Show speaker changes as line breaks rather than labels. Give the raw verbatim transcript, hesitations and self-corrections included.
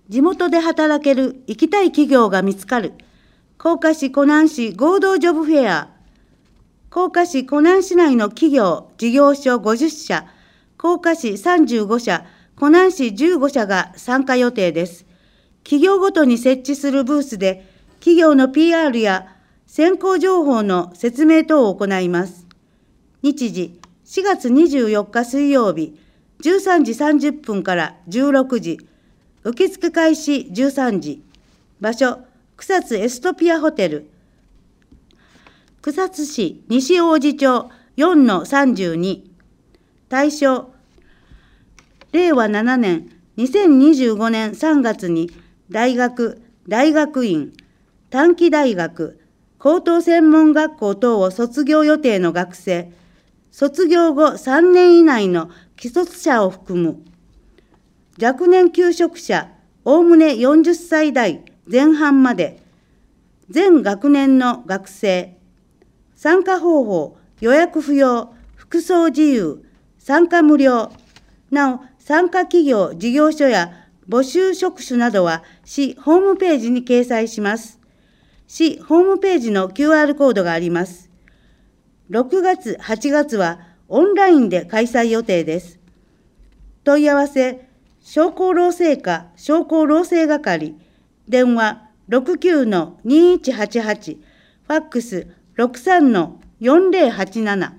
地元で働ける行きたい企業が見つかる。甲賀市湖南市合同ジョブフェア。甲賀市湖南市内の企業、事業所ごじゅっしゃ、甲賀市さんじゅうごしゃ、湖南市じゅうごしゃが参加予定です。企業ごとに設置するブースで、企業の ピーアール や先行情報の説明等を行います。日時、しがつにじゅうよっか水曜日、じゅうさんじさんじゅっぷんからじゅうろくじ、受付開始じゅうさんじ、場所、草津エストピアホテル、草津市西王子町 よんのさんじゅうに、対象、れいわななねん、にせんにじゅうごねんさんがつに大学、大学院、短期大学、高等専門学校等を卒業予定の学生、卒業後さんねん以内の既卒者を含む、若年求職者、おおむねよんじゅっさい代前半まで、全学年の学生、参加方法、予約不要、服装自由、参加無料。なお、参加企業、事業所や募集職種などは市ホームページに掲載します。市ホームページの キューアール コードがあります。ろくがつ、はちがつはオンラインで開催予定です。問い合わせ、商工労政課商工労政係、電話 ろくきゅうのにいちはちはち、ファックス ろくさんのよんぜろはちなな。